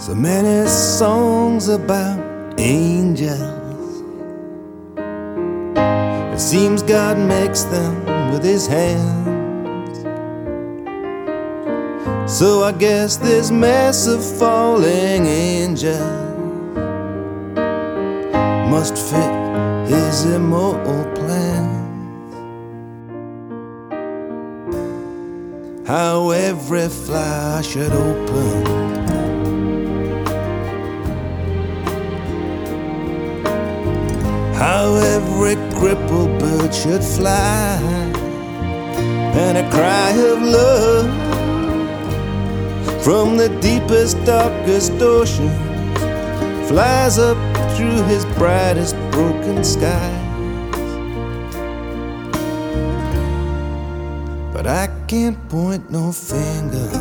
So many songs about angels. It seems God makes them with his hands. So I guess this mess of falling angels must fit his immortal plan. How every flower should open, how every crippled bird should fly, and a cry of love from the deepest, darkest ocean flies up through his brightest broken skies. But I can't point no fingers.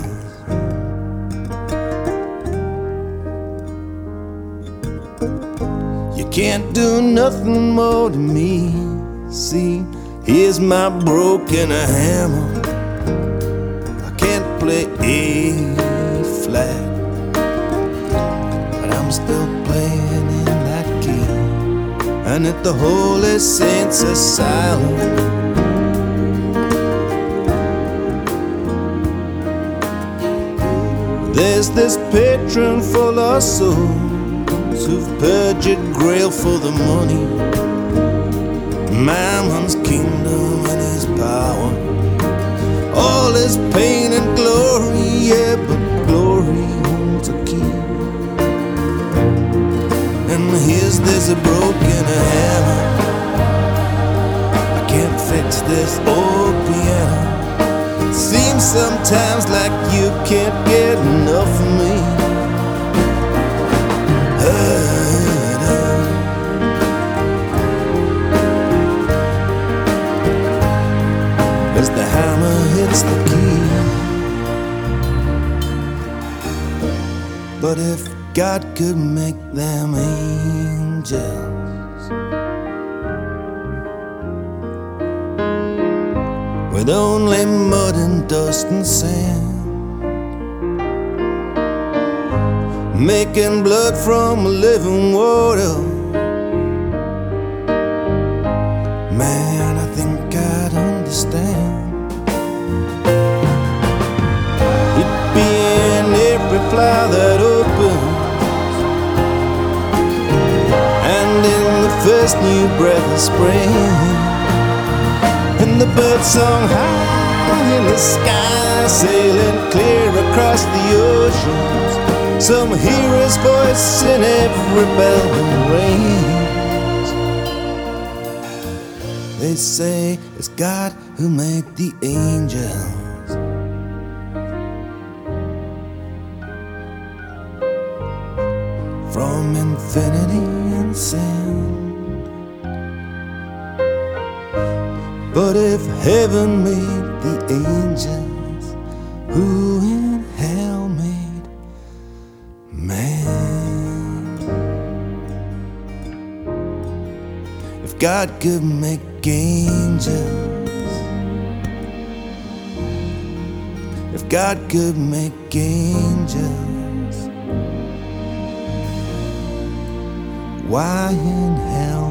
You can't do nothing more to me. See, here's my broken hammer. I can't play A flat, but I'm still playing in that key. And at the holy saints asylum, there's this patron full of souls who've perjured Grail for the money, Mammon's kingdom and his power, all his pain and glory, yeah, but glory holds a key. And here's this broken hammer. I can't fix this old piano. Seems sometimes like you can't get enough of me. As the hammer hits the key. But if God could make them angels with only mud and dust and sand, making blood from living water, man, I think I'd understand. It'd be in every flower that opens, and in the first new breath of spring, and the bird song high in the sky, sailing clear across the oceans. Some hear his voice in every bell that rings. They say it's God who made the angels. From infinity and sand. But if heaven made the angels, who in hell made man? If God could make angels, if God could make angels, why in hell